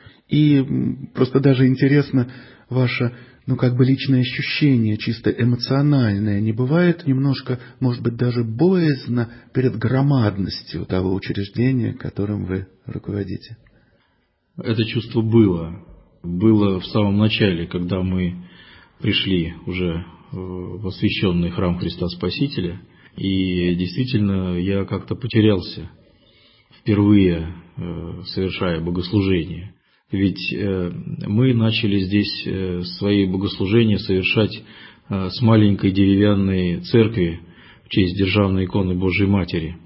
[SPEAKER 11] И просто даже интересно ваше, личное ощущение, чисто эмоциональное. Не бывает немножко, может быть, даже боязно перед громадностью того учреждения, которым вы руководите?
[SPEAKER 12] Это чувство было. Было в самом начале, когда мы пришли уже в освященный храм Христа Спасителя. И действительно, я как-то потерялся, впервые совершая богослужение. Ведь мы начали здесь свои богослужения совершать с маленькой деревянной церкви в честь державной иконы Божией Матери,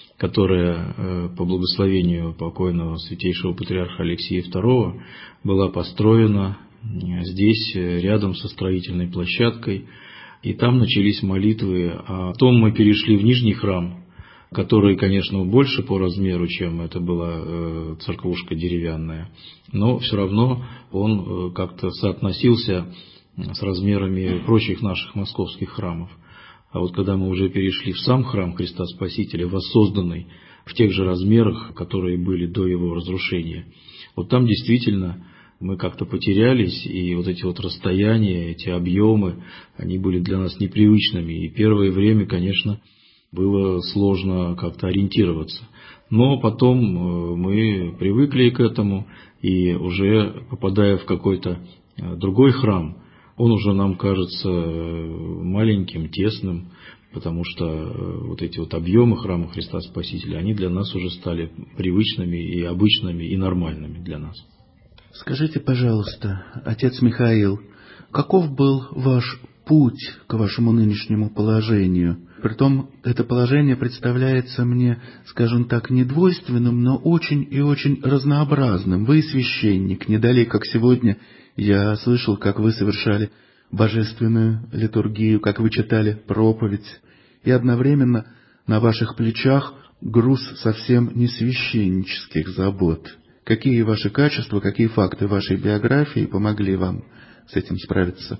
[SPEAKER 12] которая по благословению покойного святейшего патриарха Алексия II была построена здесь, рядом со строительной площадкой. И там начались молитвы. А потом мы перешли в Нижний храм, который, конечно, больше по размеру, чем это была церквушка деревянная, но все равно он как-то соотносился с размерами прочих наших московских храмов. А вот когда мы уже перешли в сам храм Христа Спасителя, воссозданный в тех же размерах, которые были до его разрушения, вот там действительно мы как-то потерялись, и вот эти вот расстояния, эти объемы, они были для нас непривычными. И первое время, конечно, было сложно как-то ориентироваться. Но потом мы привыкли к этому, и уже попадая в какой-то другой храм, он уже нам кажется маленьким, тесным, потому что вот эти вот объемы храма Христа Спасителя, они для нас уже стали привычными и обычными, и нормальными для нас.
[SPEAKER 11] Скажите, пожалуйста, отец Михаил, каков был ваш путь к вашему нынешнему положению? Притом, это положение представляется мне, скажем так, не двойственным, но очень и очень разнообразным. Вы священник, не далее, как сегодня я слышал, как вы совершали божественную литургию, как вы читали проповедь, и одновременно на ваших плечах груз совсем не священнических забот. Какие ваши качества, какие факты вашей биографии помогли вам с этим справиться?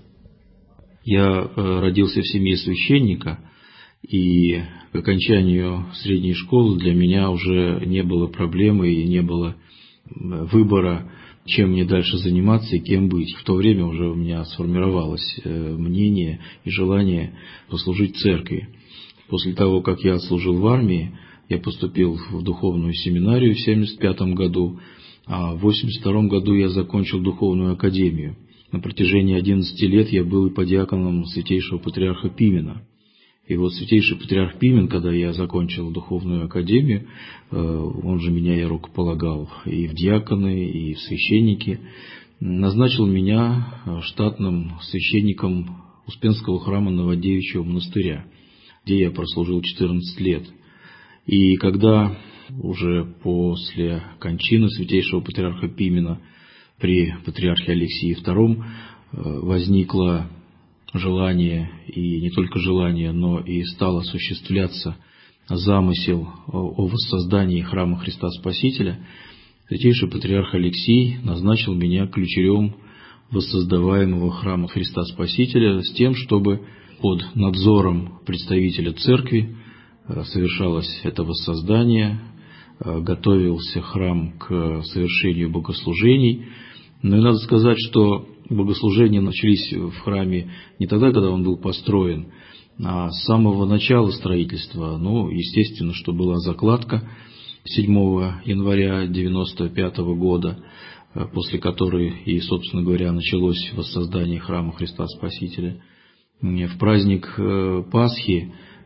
[SPEAKER 12] Я родился в семье священника, и к окончанию средней школы для меня уже не было проблемы и не было выбора, чем мне дальше заниматься и кем быть. В то время уже у меня сформировалось мнение и желание послужить церкви. После того, как я отслужил в армии, я поступил в духовную семинарию в 1975 году, а в 1982 году я закончил духовную академию. На протяжении 11 лет я был иподиаконом святейшего патриарха Пимена. И вот святейший патриарх Пимен, когда я закончил духовную академию, он же меня и рукополагал и в диаконы, и в священники, назначил меня штатным священником Успенского храма Новодевичьего монастыря, где я прослужил 14 лет. И когда уже после кончины святейшего патриарха Пимена при патриархе Алексии II возникло желание, и не только желание, но и стал осуществляться замысел о воссоздании храма Христа Спасителя, святейший патриарх Алексий назначил меня ключарем воссоздаваемого храма Христа Спасителя с тем, чтобы под надзором представителя церкви совершалось это воссоздание, готовился храм к совершению богослужений. Но и надо сказать, что богослужения начались в храме не тогда, когда он был построен, а с самого начала строительства. Ну, естественно, что была закладка 7 января 1995 года, после которой и, собственно говоря, началось воссоздание храма Христа Спасителя. В праздник Пасхи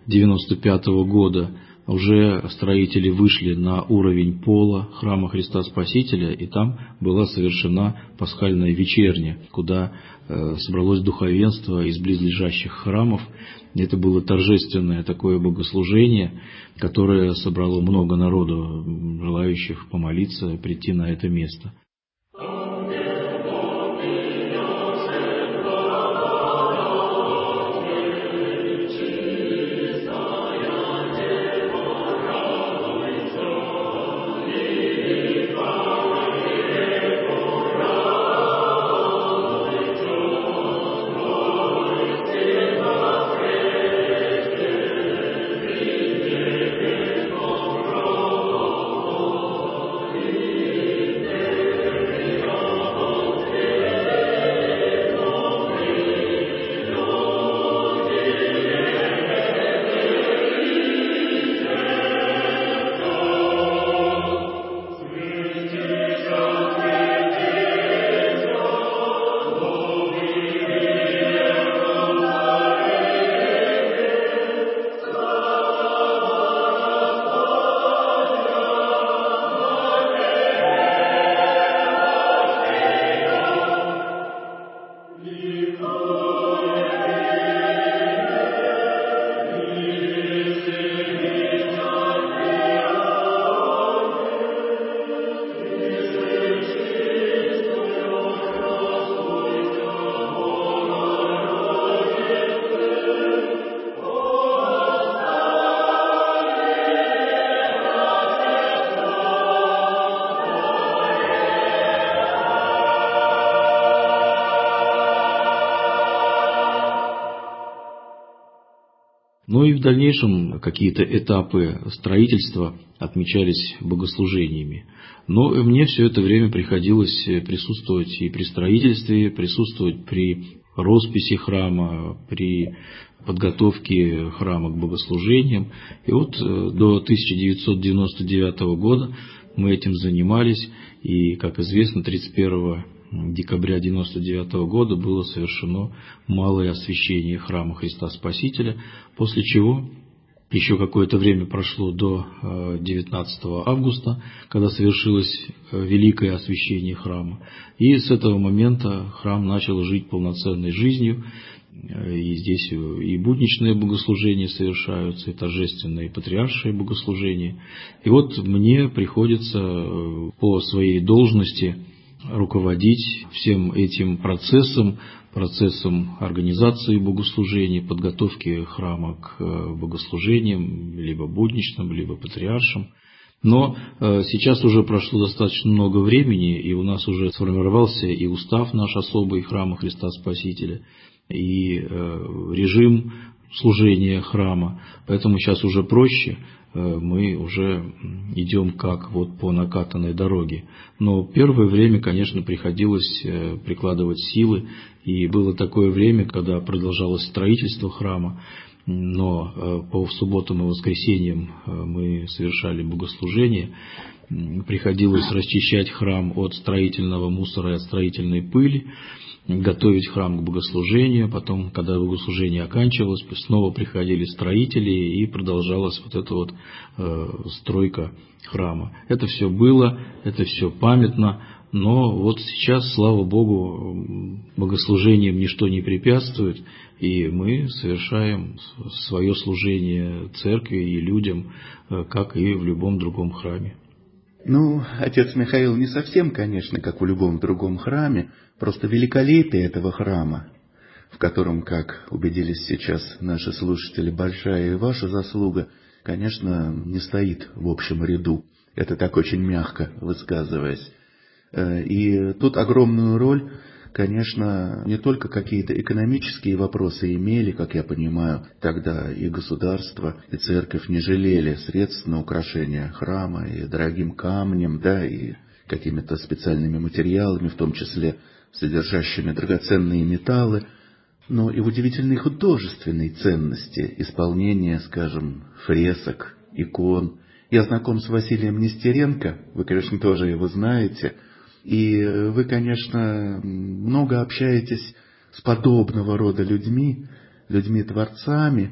[SPEAKER 12] 1995 года уже строители вышли на уровень пола храма Христа Спасителя, и там была совершена пасхальная вечерня, куда собралось духовенство из близлежащих храмов. Это было торжественное такое богослужение, которое собрало много народу, желающих помолиться, прийти на это место. Ну и в дальнейшем какие-то этапы строительства отмечались богослужениями. Но мне все это время приходилось присутствовать и при строительстве, присутствовать при росписи храма, при подготовке храма к богослужениям. И вот до 1999 года мы этим занимались, и, как известно, 31 декабря 1999 года было совершено малое освящение храма Христа Спасителя, после чего еще какое-то время прошло до 19 августа, когда совершилось великое освящение храма. И с этого момента храм начал жить полноценной жизнью. И здесь и будничные богослужения совершаются, и торжественные, и патриаршие богослужения. И вот мне приходится по своей должности руководить всем этим процессом организации богослужений, подготовки храма к богослужениям, либо будничным, либо патриаршим. Но сейчас уже прошло достаточно много времени, и у нас уже сформировался и устав наш особый храма Христа Спасителя, и режим служения храма. Поэтому сейчас уже проще, мы уже идем как вот по накатанной дороге. Но первое время, конечно, приходилось прикладывать силы, и было такое время, когда продолжалось строительство храма, но по субботам и воскресеньям мы совершали богослужение. Приходилось расчищать храм от строительного мусора и от строительной пыли, готовить храм к богослужению. Потом, когда богослужение оканчивалось, снова приходили строители, и продолжалась вот эта вот стройка храма. Это все было, это все памятно, но вот сейчас, слава Богу, богослужениям ничто не препятствует, и мы совершаем свое служение церкви и людям, как и в любом другом храме.
[SPEAKER 11] Ну, отец Михаил, не совсем, конечно, как в любом другом храме, просто великолепие этого храма, в котором, как убедились сейчас наши слушатели, большая и ваша заслуга, конечно, не стоит в общем ряду. Это так очень мягко высказываясь. И тут огромную роль, конечно, не только какие-то экономические вопросы имели, как я понимаю, тогда и государство, и церковь не жалели средств на украшение храма, и дорогим камнем, да, и какими-то специальными материалами, в том числе содержащими драгоценные металлы, но и в удивительной художественной ценности исполнения, скажем, фресок, икон. Я знаком с Василием Нестеренко, вы, конечно, тоже его знаете, и вы, конечно, много общаетесь с подобного рода людьми, людьми-творцами,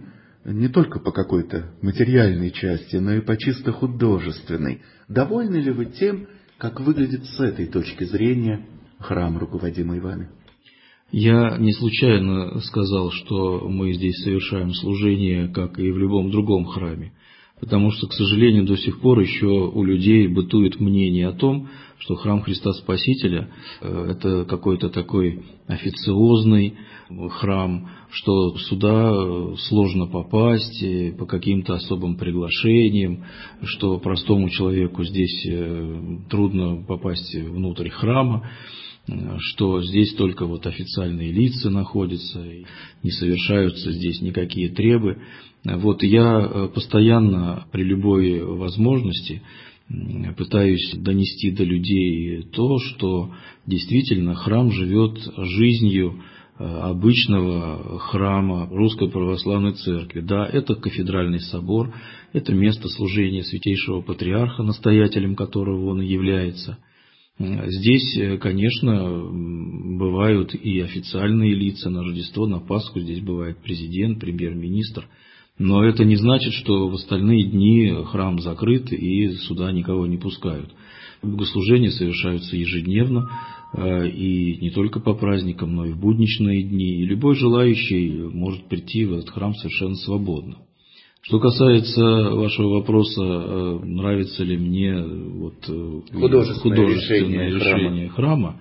[SPEAKER 11] не только по какой-то материальной части, но и по чисто художественной. Довольны ли вы тем, как выглядит с этой точки зрения храм, руководимый вами?
[SPEAKER 12] Я не случайно сказал, что мы здесь совершаем служение, как и в любом другом храме, потому что, к сожалению, до сих пор еще у людей бытует мнение о том, что храм Христа Спасителя – это какой-то такой официозный храм, что сюда сложно попасть по каким-то особым приглашениям, что простому человеку здесь трудно попасть внутрь храма, что здесь только вот официальные лица находятся, и не совершаются здесь никакие требы. Вот я постоянно при любой возможности пытаюсь донести до людей то, что действительно храм живет жизнью обычного храма Русской Православной Церкви. Да, это кафедральный собор, это место служения Святейшего Патриарха, настоятелем которого он и является. Здесь, конечно, бывают и официальные лица на Рождество, на Пасху, здесь бывает президент, премьер-министр. Но это не значит, что в остальные дни храм закрыт и сюда никого не пускают. Богослужения совершаются ежедневно, и не только по праздникам, но и в будничные дни. И любой желающий может прийти в этот храм совершенно свободно. Что касается вашего вопроса, нравится ли мне художественное решение храма,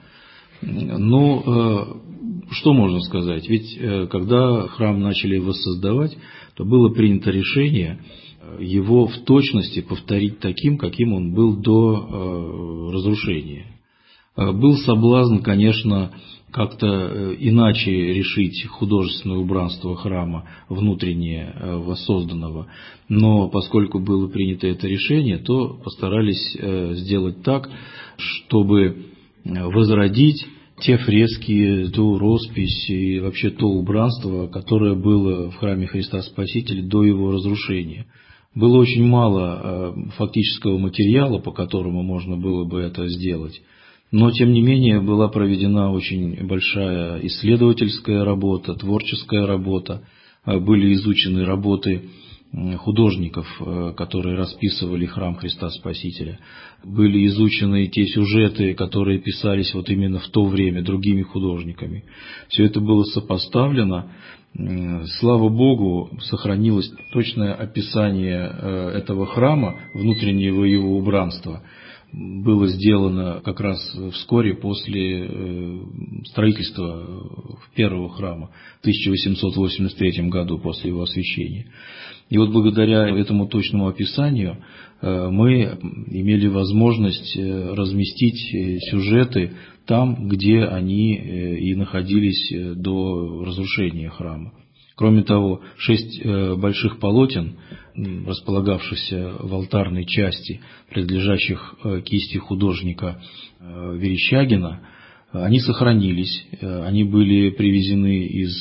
[SPEAKER 12] что можно сказать? Ведь когда храм начали воссоздавать, то было принято решение его в точности повторить таким, каким он был до разрушения. Был соблазн, конечно, как-то иначе решить художественное убранство храма, внутреннее воссозданного. Но поскольку было принято это решение, то постарались сделать так, чтобы возродить те фрески, ту роспись и вообще то убранство, которое было в храме Христа Спасителя до его разрушения. Было очень мало фактического материала, по которому можно было бы это сделать. Но, тем не менее, была проведена очень большая исследовательская работа, творческая работа. Были изучены работы художников, которые расписывали храм Христа Спасителя. Были изучены те сюжеты, которые писались вот именно в то время другими художниками. Все это было сопоставлено. Слава Богу, сохранилось точное описание этого храма, внутреннего его убранства. Было сделано как раз вскоре после строительства первого храма в 1883 году, после его освящения. И вот благодаря этому точному описанию мы имели возможность разместить сюжеты там, где они и находились до разрушения храма. Кроме того, 6 больших полотен, располагавшихся в алтарной части, принадлежащих кисти художника Верещагина, они сохранились, они были привезены из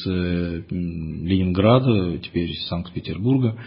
[SPEAKER 12] Ленинграда, теперь из Санкт-Петербурга,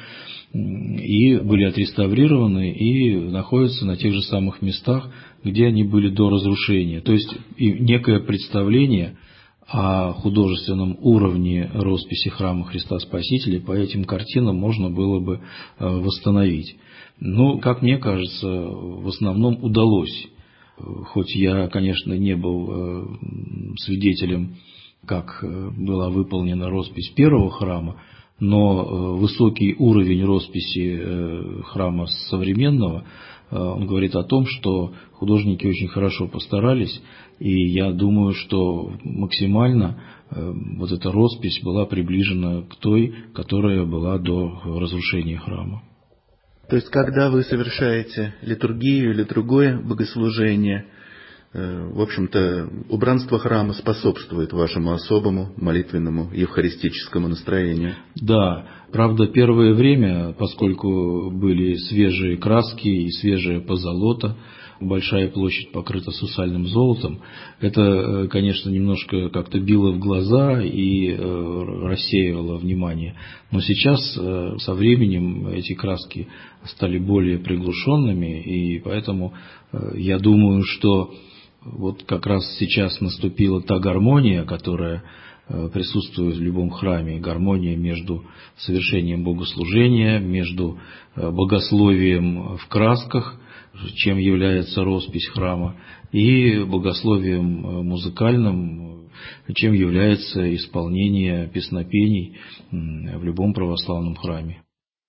[SPEAKER 12] и были отреставрированы и находятся на тех же самых местах, где они были до разрушения. То есть некое представление о художественном уровне росписи храма Христа Спасителя по этим картинам можно было бы восстановить. Но, как мне кажется, в основном удалось. Хоть я, конечно, не был свидетелем, как была выполнена роспись первого храма, но высокий уровень росписи храма современного, он говорит о том, что художники очень хорошо постарались, и я думаю, что максимально вот эта роспись была приближена к той, которая была до разрушения храма.
[SPEAKER 11] То есть, когда вы совершаете литургию или другое богослужение, в общем-то, убранство храма способствует вашему особому молитвенному евхаристическому настроению?
[SPEAKER 12] Да, правда, первое время, поскольку были свежие краски и свежая позолота, большая площадь покрыта сусальным золотом, это, конечно, немножко как-то било в глаза и рассеивало внимание. Но сейчас, со временем, эти краски стали более приглушенными, и поэтому я думаю, что вот как раз сейчас наступила та гармония, которая присутствует в любом храме гармония между совершением богослужения, между богословием в красках, чем является роспись храма, и богословием музыкальным, чем является исполнение песнопений в любом православном храме.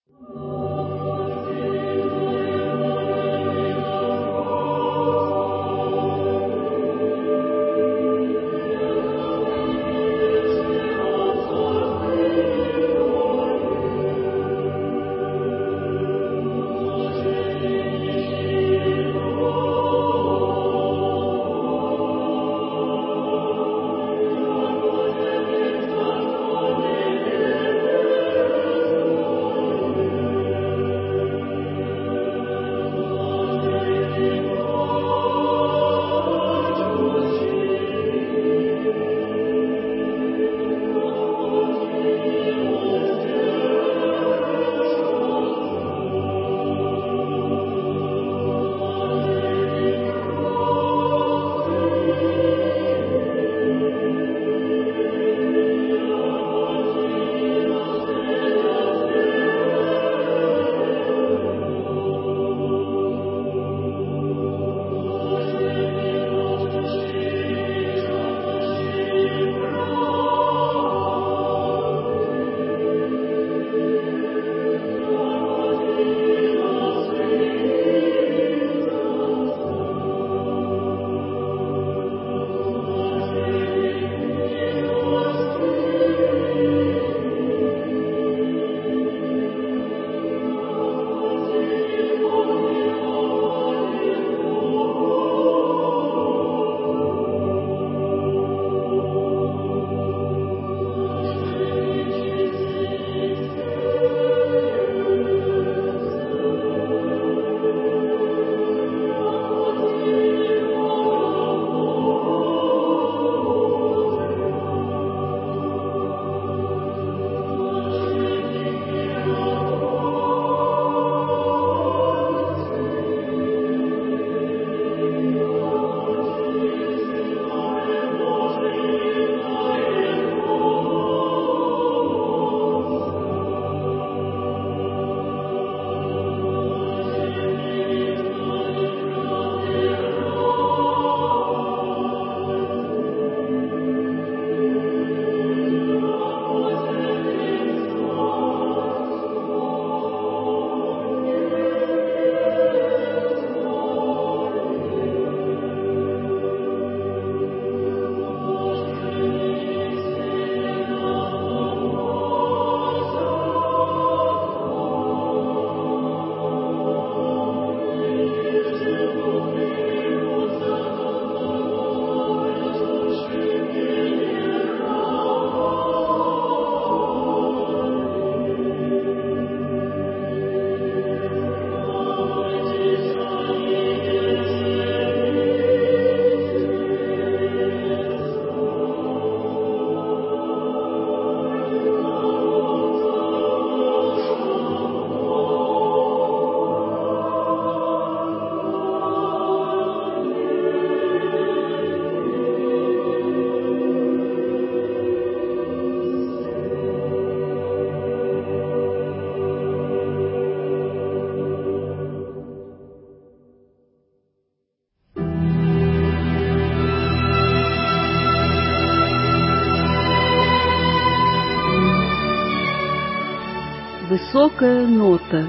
[SPEAKER 10] Высокая нота.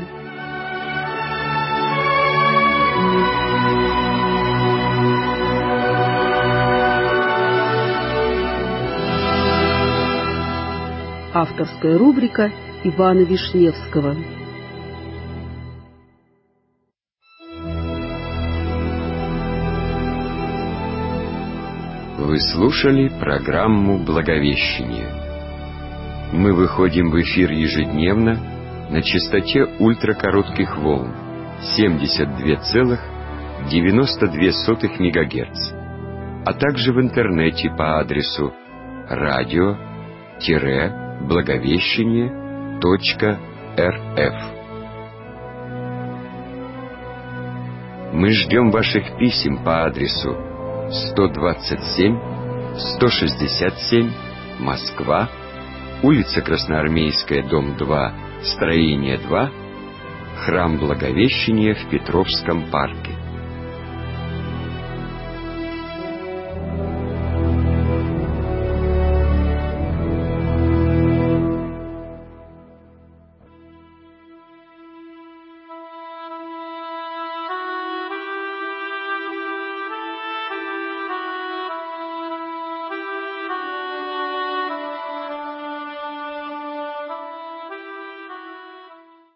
[SPEAKER 10] Авторская рубрика Ивана Вишневского.
[SPEAKER 2] Вы слушали программу «Благовещение». Мы выходим в эфир ежедневно на частоте ультракоротких волн 72,92 МГц, а также в интернете по адресу radio-благовещение.рф. Мы ждем ваших писем по адресу 127 167 Москва, улица Красноармейская, дом 2, строение 2, храм Благовещения в Петровском парке.